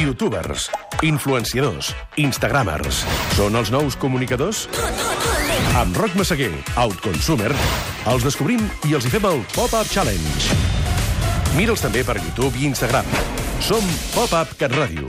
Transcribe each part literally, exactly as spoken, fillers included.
youtubers, influenciadors, instagramers. Són els nous comunicadors? Amb Roc Massaguer, Outconsumer, els descobrim i els hi fem el Pop-Up Challenge. Mira'ls també per YouTube i Instagram. Som Pop-Up CatRàdio.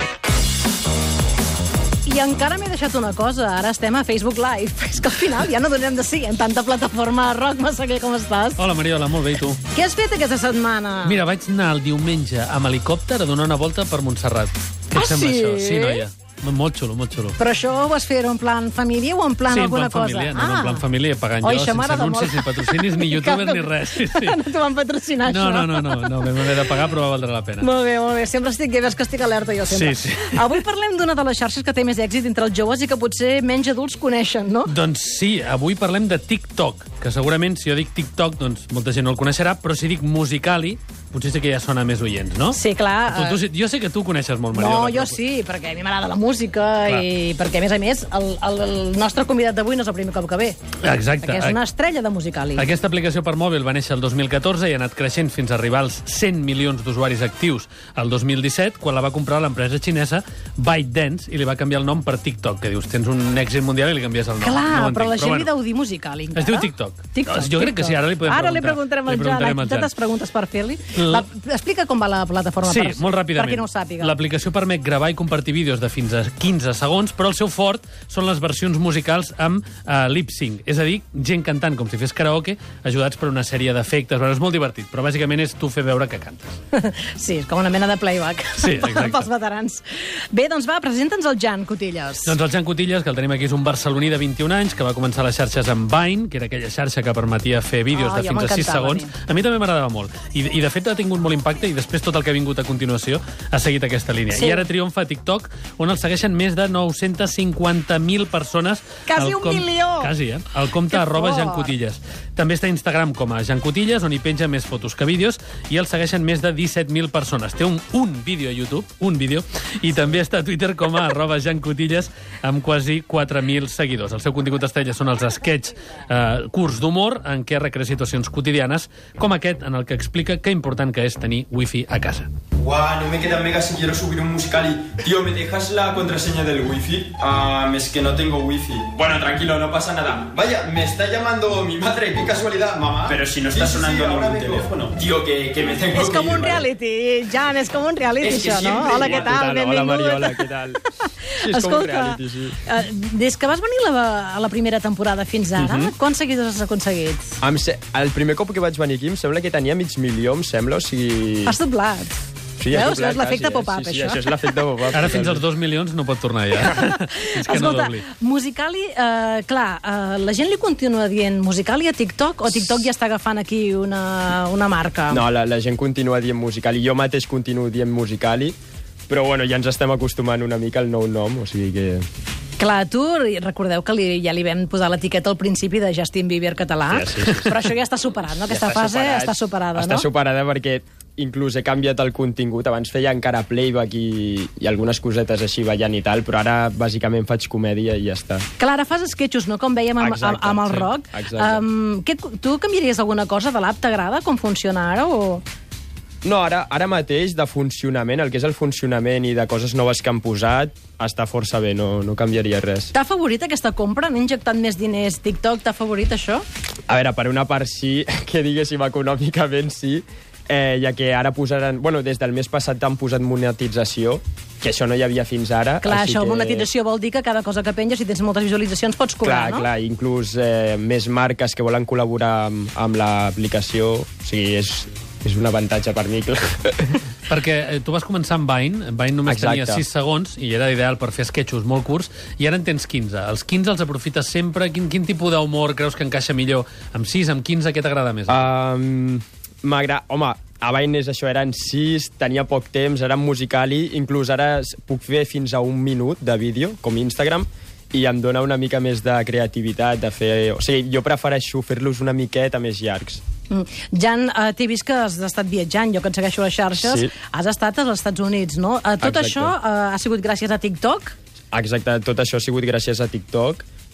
I encara m'he deixat una cosa. Ara estem a Facebook Live. És que al final ja no donem de sí en tanta plataforma. Roc Massaguer, com estàs? Hola, Mariola, molt bé, i tu? Què has fet aquesta setmana? Mira, vaig anar el diumenge amb helicòpter a donar una volta per Montserrat. Què Ah, et sembla sí? això? Sí, noia. Molt xulo, molt xulo. Però això ho vas fer en plan família o en plan sí, alguna en plan cosa? família. No, no, en plan família, pagant Oi, jo, això sense m'agrada anuncis, molt. ni patrocinis, ni youtubers, ni res. Sí, sí. No t'ho van patrocinar, No, això? no, no, no, no, vam haver de pagar, però va valdre la pena. Molt bé, molt bé. Sempre estic, veus que estic alerta jo sempre. Sí, sí. Avui parlem d'una de les xarxes que té més èxit entre els joves i que potser menys adults coneixen, no? Doncs sí, avui parlem de TikTok, que segurament si jo dic TikTok, doncs molta gent no el coneixerà, però si dic Musical.ly, potser sí que ja sona més oients, no? Sí, clar. Tu, tu, jo sé que tu coneixes molt, Mariola. No, jo però- sí, perquè a mi m'agrada la música Clar. i perquè, a més a més, el, el, el nostre convidat d'avui no és el primer cop que ve. Exacte. Perquè és una estrella de Musical.ly. Aquesta aplicació per mòbil va néixer el dos mil catorze i ha anat creixent fins a arribar als cent milions d'usuaris actius el dos mil disset, quan la va comprar l'empresa xinesa ByteDance i li va canviar el nom per TikTok, que dius, tens un èxit mundial i li canvies el nom. Clar, no ho però entenc, la gent bueno. li deu dir Musical.ly, encara? Es diu TikTok. TikTok. Jo crec que sí, ara li podem Ara li preguntar. preguntarem al Li Jan. preguntarem al Hay Jan. tantes preguntes per fer-li. La- La... Explica com va la plataforma Sí, per, molt ràpidament. per qui no ho sàpiga. L'aplicació permet gravar i compartir vídeos de fins a quinze segons, però el seu fort són les versions musicals amb uh, lip-sync, és a dir, gent cantant com si fes karaoke, ajudats per una sèrie d'efectes. Bueno, és molt divertit, però bàsicament és tu fer veure que cantes. Sí, és com una mena de playback. Sí, exacte. Pels veterans. Bé, doncs va, presenta'ns el Jan Cotillas. Doncs el Jan Cotillas, que el tenim aquí, és un barceloní de vint-i-un anys, que va començar les xarxes amb Vine, que era aquella xarxa que permetia fer vídeos Ah, de ja fins a sis m'encantava, segons. a mi. A mi també m'agradava molt. I, I, de fet, ha tingut molt impacte i després tot el que ha vingut a continuació ha seguit aquesta línia. Sí. I ara triomfa a TikTok, on el segueixen més de nou-centes cinquanta mil persones. Quasi al un milió! Quasi, eh? El compte Que arroba fort! Jan Cotillas. També està a Instagram com a Jan Cotillas, on hi penja més fotos que vídeos, i el segueixen més de disset mil persones. Té un, un vídeo a YouTube, un vídeo, i també està a Twitter com a arroba Jan Cotillas, amb quasi quatre mil seguidors. El seu contingut estrella són els sketch eh, curts d'humor, en què recrea situacions quotidianes, com aquest, en el que explica que important que és tenir wifi a casa. Guau, no me queda mega si quiero subir un Musical.ly. Tío, ¿me dejas la contraseña del wifi? Ah, es que no tengo wifi. Bueno, tranquilo, no pasa nada. Vaya, me está llamando mi madre, qué casualidad, mamá. Pero si no está Sí, sí, sonando sí, ahora ningún vengo. teléfono. Tío, que, que me tengo És que com ir, un ¿vale? reality, Jan, és com un reality, És que això, no? sempre Hola, igual. què tal? Hola, Benvingut. Mariola, què tal? Sí, és com un reality, sí. eh, des que vas venir a la, a la primera temporada fins ara, uh Mhm. -huh. quants seguidors has aconseguit? Em se... El primer cop que vaig venir aquí em sembla que tenia mig milió, em sembla, o sigui... Has doblat. Sí, has Veus? doblat És l'efecte quasi, eh? pop-up, sí, sí, això. això és l'efecte pop-up. Ara fins als dos milions no pot tornar ja. Fins que no Escolta, dobli. Musical.ly, eh, clar, eh, la gent li continua dient Musical.ly a TikTok o TikTok ja està agafant aquí una, una marca? No, la, la gent continua dient Musical.ly. Jo mateix continuo dient Musical.ly, però bueno, ja ens estem acostumant una mica al nou nom, o sigui que... Clar, tu recordeu que li, ja li vam posar l'etiqueta al principi de Justin Bieber català, Sí, sí, sí, sí. però això ja està superat, no? Aquesta Ja està fase superat. està superada, està no? superada perquè inclús he canviat el contingut. Abans feia encara playback i, i algunes cosetes així ballant i tal, però ara bàsicament faig comèdia i ja està. Clar, ara fas sketchos, no?, com vèiem amb, Exacte, amb el sí, rock. exacte. Um, què, tu canviaries alguna cosa de l'app? T'agrada com funciona ara? O... No, ara, ara mateix de funcionament, el que és el funcionament i de coses noves que han posat, està força bé, no, no canviaria res. T'ha favorit aquesta compra? Han injectat més diners TikTok? T'ha favorit això? A veure, per una part sí, que diguéssim econòmicament sí, eh, ja que ara posaran... Bueno, des del mes passat han posat monetització, que això no hi havia fins ara. Clar, així això, que... monetització vol dir que cada cosa que penja, si tens moltes visualitzacions, pots cobrar, Clar, no? clar, inclús eh, més marques que volen col·laborar amb, amb l'aplicació, o sigui, és, és un avantatge per mi, clar. Perquè eh, tu vas començar amb Vine, Vine només Exacte. tenia sis segons i era ideal per fer sketchos molt curts, i ara en tens quinze. Els quinze els aprofites sempre? Quin, quin tipus d'humor creus que encaixa millor? Amb sis, amb quinze, què t'agrada més? Um, M'agrada... Home, a Vine és això, eren sis, tenia poc temps, era Musical.ly, inclús ara s- puc fer fins a un minut de vídeo, com Instagram, i em dona una mica més de creativitat, de fer... O sigui, jo prefereixo fer-los una miqueta més llargs. Mm. Jan, eh, t'he vist que has estat viatjant, jo que et segueixo a les xarxes, Sí. has estat als Estats Units, no? Eh, tot Exacte. això eh, ha sigut gràcies a TikTok? Exacte, tot això ha sigut gràcies a TikTok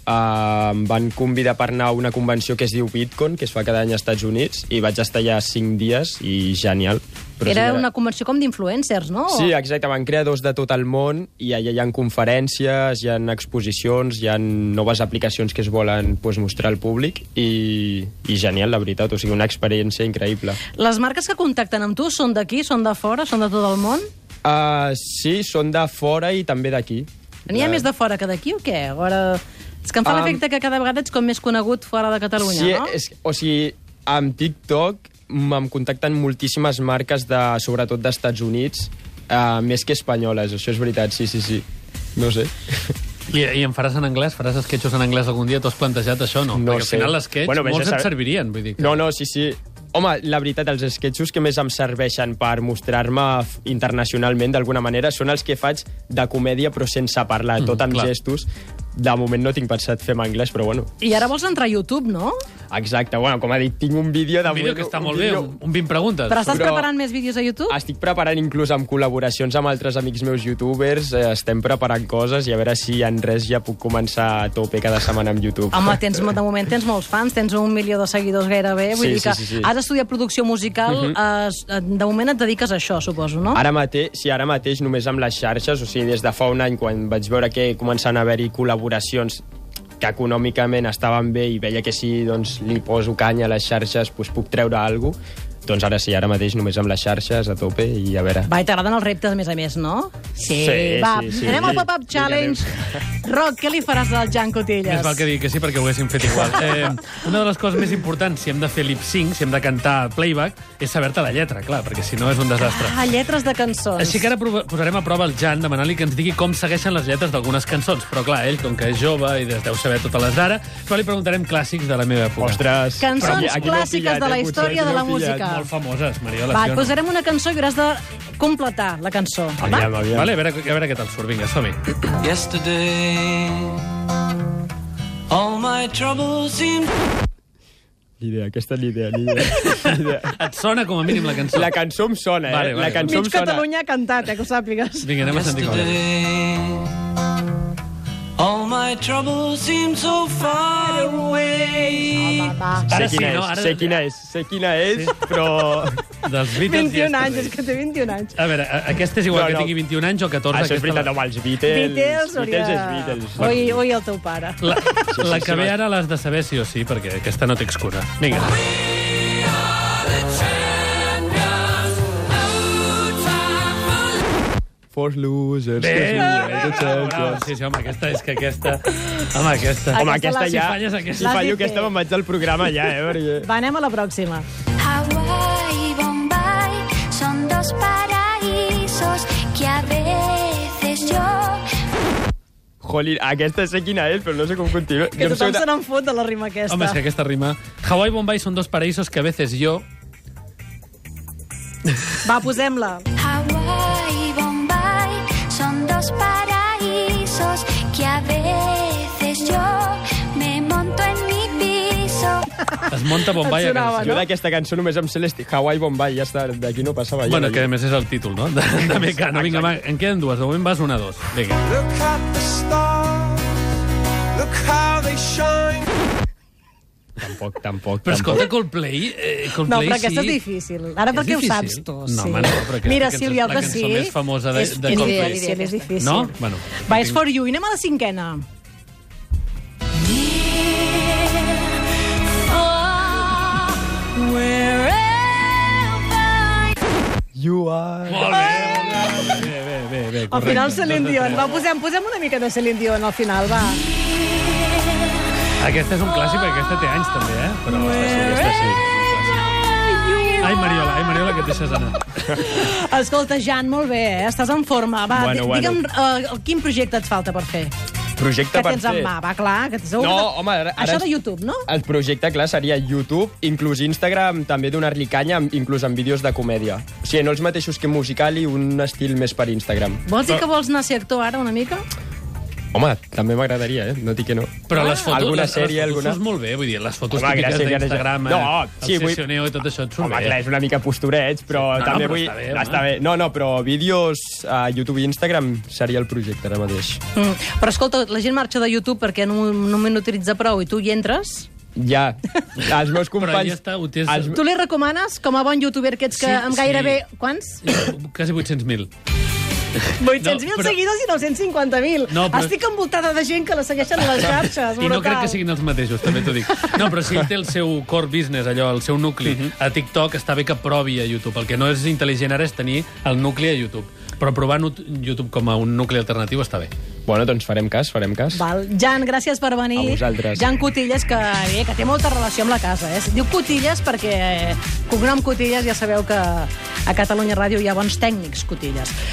Uh, em van convidar per anar a una convenció que es diu Bitcoin, que es fa cada any als Estats Units, i vaig estar allà cinc dies, i genial. Però Era sí, una convenció com d'influencers, no? Sí, exacte, van creadors de tot el món, i allà hi ha conferències, hi ha exposicions, hi ha noves aplicacions que es volen pues, mostrar al públic, i, i genial, la veritat, o sigui, una experiència increïble. Les marques que contacten amb tu són d'aquí, són de fora, són de tot el món? Uh, sí, són de fora i també d'aquí. N'hi ha més de fora que d'aquí o què? Ara... És que em fa um, l'efecte que cada vegada ets com més conegut fora de Catalunya, sí, no? És, o sigui, amb TikTok em contacten moltíssimes marques, de, sobretot d'Estats Units, uh, més que espanyoles, això és veritat, sí, sí, sí. No sé. I, I em faràs en anglès? Faràs esquetxos en anglès algun dia? T'ho has plantejat, això, no? No Perquè sé. al final l'esquetx Bueno, molts a et saber- servirien, vull dir que... No, no, sí, sí. Home, la veritat, els esquetxos que més em serveixen per mostrar-me internacionalment, d'alguna manera, són els que faig de comèdia, però sense parlar, Mm, tot amb clar. gestos. De moment no tinc pensat fer en anglès, però bueno. I ara vols entrar a YouTube, no? Exacte, bueno, com ha dit, tinc un vídeo de... Un vídeo que està molt bé, un, un vint preguntes. Però estàs Però- preparant més vídeos a YouTube? Estic preparant inclús amb col·laboracions amb altres amics meus youtubers, eh, estem preparant coses i a veure si en res ja puc començar a tope cada setmana amb YouTube. Home, tens, de moment tens molts fans, tens un milió de seguidors gairebé, vull Sí, dir que sí, sí, sí. has estudiat producció musical, uh -huh. eh, de moment et dediques a això, suposo, no? Ara mateix, sí, ara mateix només amb les xarxes, o sigui, des de fa un any, quan vaig veure que començaven a haver-hi col·laboracions que econòmicament estaven bé i veia que si doncs, li poso canya a les xarxes doncs, puc treure alguna cosa, doncs ara sí, ara mateix només amb les xarxes a tope i a veure... Va, i t'agraden els reptes, a més a més, no? Sí, Va, sí, sí. anem al Pop-Up Challenge. Roc, què li faràs al Jan Cotillas? Més val que digui que sí, perquè ho haguéssim fet igual. Eh, una de les coses més importants, si hem de fer lip-sync, si hem de cantar playback, és saber-te la lletra, clar, perquè si no és un desastre. Ah, lletres de cançons. Així que ara prova- posarem a prova el Jan, demanant-li que ens digui com segueixen les lletres d'algunes cançons. Però clar, ell, com que és jove i deu saber totes les d'ara, però li preguntarem clàssics de la meva època. Ostres! Cançons Però aquí- aquí m'heu clàssiques pillat, de la eh? història Potser de la aquí m'heu pillat. música. Molt famoses, Mariola. Va, sí et o no? posarem una cançó i hauràs de completar la cançó. Aviam, Va? aviam. Vale, a veure, a veure què tal surt. Vinga, som-hi. Yesterday, all my troubles seemed... Ni idea, aquesta ni idea, ni idea. Ni idea. Et sona com a mínim la cançó? La cançó em sona, eh? Vale, vale. La cançó Mig em sona. Catalunya ha cantat, eh, que ho sàpigues. Vinga, anem a sentir com és. Yesterday, all my troubles seem so far away. Va, va. Sé Ara sí, quina no? és, Ara- sé quina és, sé quina és, però... Dels Beatles vint-i-un anys, Yesterday. és que té vint-i-un anys. A veure, a- aquesta és igual No, que no. tingui vint-i-un anys o catorze. Això és aquesta veritat, la- home, els Beatles... Beatles, Beatles és Beatles. Oi, oi, el teu pare. La, la sí, que sí, ve va. ara l'has de saber sí o sí, perquè aquesta no té excusa. Vinga. For losers. Bé, que bé, és bravo, un- bravo. Sí, sí, home, aquesta és que aquesta... Home, aquesta... Home, Aquesta aquesta la- Si ja... falles aquesta- Si L'has fallo dit aquesta bé. me'n vaig del programa ja, eh? Perquè... Va, anem a la pròxima. Hawái y Bombay son dos paraísos que a veces yo... Jolín, aquesta sé quina és, però no sé com continua. Que Jo em tothom sé se n'en fot de la rima aquesta. Home, és que aquesta rima... Hawaii i Bombay són dos paraïsos que a veces jo... Va, posem-la. Hawái y Bombay son dos paraísos que a veces yo me monto en mi piso. Es monta Bombay a Et sonava, casa. Jo d'aquesta cançó només em sé l'estic Hawaii Bombay, ja està, d'aquí no passava. Bueno, ja, que a més és el títol, no? De, de Mecano. Vinga, va, en queden dues. De moment vas una, dos. Vinga. Look at the stars, look how they shine. Tampoc, tampoc, Però escolta, tampoc. Coldplay... Eh, No, Coldplay però aquesta sí. és difícil. Ara És perquè ho difícil? saps tu. No, sí. home, no, però aquesta Mira, cançó Sílvia, és el la que cançó sí... més famosa de- és, de és Coldplay. difícil, és difícil. No? Bueno. Va, és For You. I anem a la cinquena. You are... Molt bé, molt bé, bé, bé, bé, Al correcte. final Celine Dion. Va, posem, posem una mica de Celine Dion al final, va. Aquesta és un clàssic, perquè aquesta té anys, també, eh? Però aquesta sí, aquesta sí. Ai, Mariola, ai, Mariola, que et deixes anar. Escolta, Jan, molt bé, eh? Estàs en forma. Va, Bueno, di- bueno. digue'm uh, quin projecte et falta per fer. Projecte Que per tens en fer. mà, va, clar. Que segur No, que- home, ara- ara Això és- de YouTube, no? El projecte, clar, seria YouTube, inclús Instagram, també donar-li canya, amb- inclús amb vídeos de comèdia. O sigui, no els mateixos que Musical.ly, un estil més per Instagram. Vols dir que vols anar a ser actor ara, una mica? Home, també m'agradaria, eh? No dic que no. Però les fotos, Alguna les, sèrie, les fotos alguna... surt molt bé, vull dir, les fotos Home, típiques gràcies, d'Instagram, gràcies. no, No, el sí, vull- sessioneo i tot això et surt Home, bé. clar, és una mica postureig, però No, també però vull... està bé, home. està bé. No, no, però vídeos a YouTube i Instagram seria el projecte ara mateix. Mm. Però escolta, la gent marxa de YouTube perquè no, no n'utilitza prou i tu hi entres. Ja, els meus Però companys... ja està, ho tens... els... Tu li recomanes, com a bon youtuber que ets, que Sí, amb sí. gairebé... Quants? Quasi vuit-cents mil. vuit-cents mil No, però- seguidors i nou-cents cinquanta mil. No, però- Estic envoltada de gent que la segueixen a les xarxes. I no brutal. crec que siguin els mateixos, també t'ho dic. No, però si ell té el seu core business, allò, el seu nucli, a TikTok, està bé que provi a YouTube. El que no és intel·ligent ara és tenir el nucli a YouTube. Però provar nu- YouTube com a un nucli alternatiu està bé. Bueno, doncs farem cas, farem cas. Val. Jan, gràcies per venir. A vosaltres. Jan Cotillas, que, bé, que té molta relació amb la casa. Eh? Diu Cotillas perquè, eh, cognom Cotillas, ja sabeu que a Catalunya Ràdio hi ha bons tècnics Cotillas.